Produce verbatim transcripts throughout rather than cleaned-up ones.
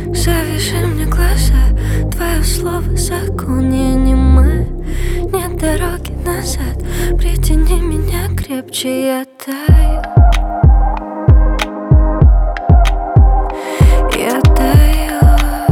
Завяжи мне глаза, твое слово закон, я немая. Нет дороги назад, притяни меня крепче, я таю. Я таю.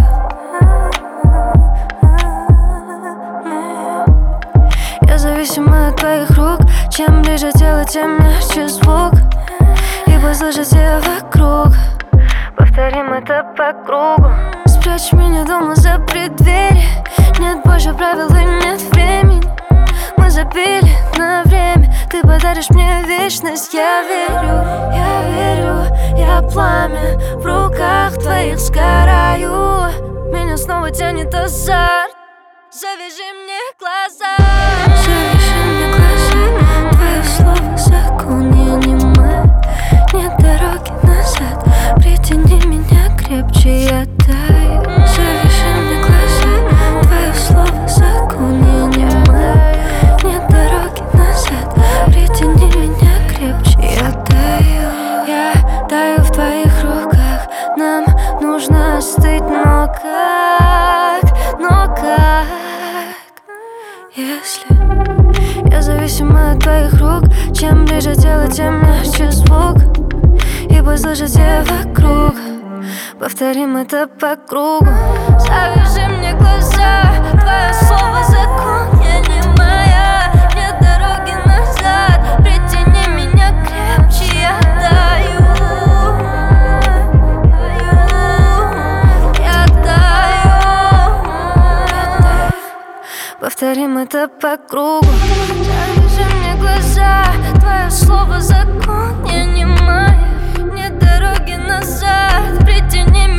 Я зависима от твоих рук. Чем ближе тело, тем мягче звук. Ибо слышать тебя вокруг. Повторим это по кругу. Спрячь меня дома за преддверие. Нет больше правил и нет времени. Мы забили на время. Ты подаришь мне вечность. Я верю, я верю. Я пламя в руках твоих сгораю. Меня снова тянет азарт. Завяжи мне глаза. Завяжи мне глаза. Твое слово закон, я немая. Нет дороги назад, притяни меня крепче, я таю. Завяжи мне глаза. Твое слово закон, я немая. Нет дороги назад, притяни меня крепче, я таю. Я таю в твоих руках. Нам нужно остыть, но как? Но как? Если я зависима от твоих рук. Чем ближе тело, тем мягче звук. Ибо слышать тебя вокруг. Повторим это по кругу. Завяжи мне глаза. Твое слово закон, я немая. Нет дороги назад, притяни меня крепче, я таю. Я таю. Повторим это по кругу. Завяжи мне глаза. Твое слово закон, я немая. Нет дороги назад, притяни меня.